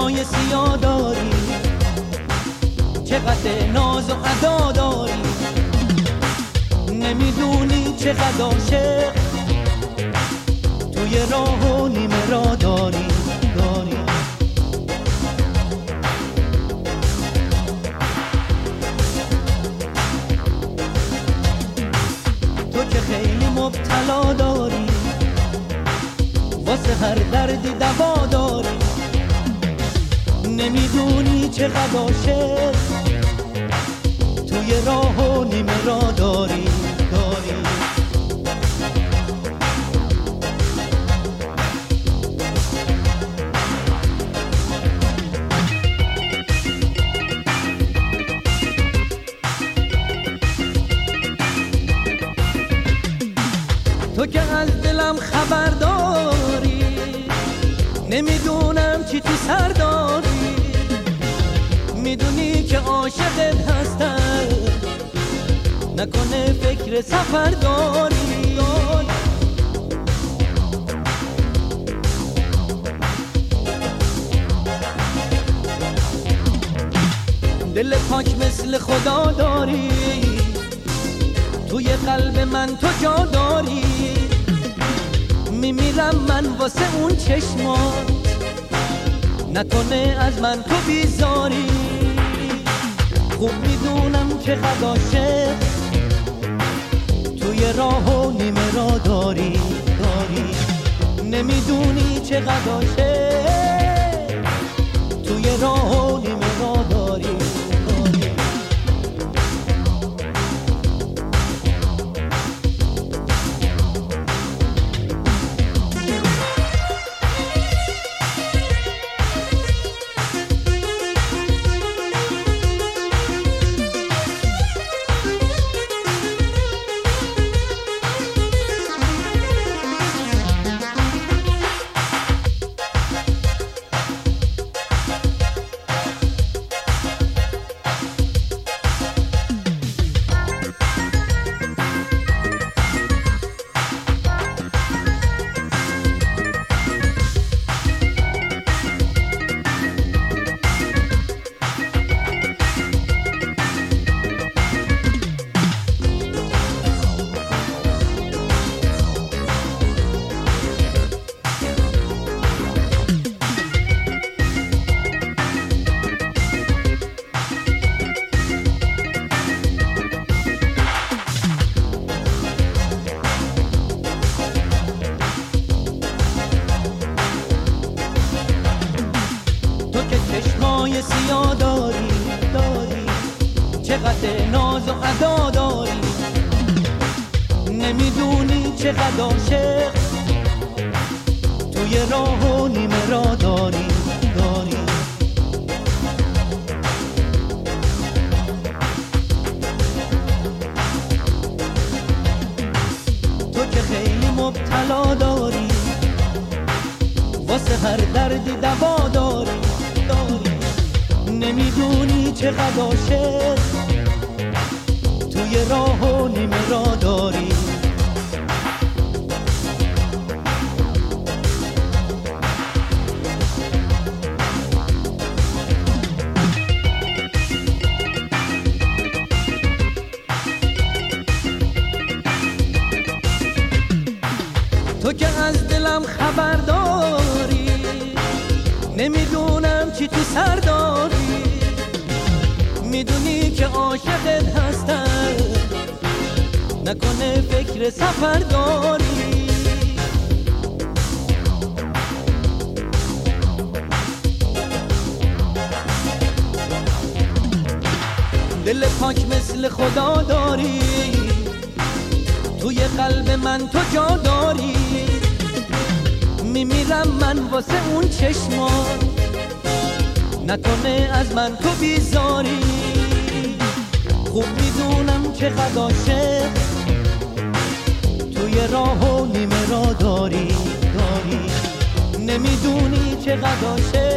چشمای سیاه داری، چقدر ناز و ادا داری، نمیدونی چقدر عاشق توی راه و نیمه را داری. تو که خیلی مبتلا داری، واسه هر دردی دوا داری، نمیدونی چقدر عاشق توی راه و نیمه را داری. تو که از دلم خبر داری، نمیدونم چی تو سر داری، میدونی که عاشقت هستم، نکنه فکر سفر داری. دل پاک مثل خدا داری، توی قلب من تو جا داری، میمیرم من واسه اون چشمات، نکنه از من تو بیزاری. خوب میدونم چقدر عاشق توی راه و نیمه را داری، نمیدونی چقدر عاشق توی راه و نیمه را داری. چشمای سیاه داری، چقدر ناز و ادا داری، نمیدونی چقدر عاشق توی راه و نیمه را داری. تو که خیلی مبتلا داری، واسه هر دردی دوا داری، نمیدونی چقدر عاشق توی راه و نیمه را داری. تو که از دلم خبر داری، نمیدونم چی تو سر داری، میدونی که عاشقت هستم، نکنه فکر سفر داری. دل پاک مثل خدا داری، توی قلب من تو جا داری، میمیرم من واسه اون چشمات، نکنه از من تو بیزاری. خوب میدونم چقدر عاشق توی راه و نیمه را داری، نمیدونی چقدر عاشق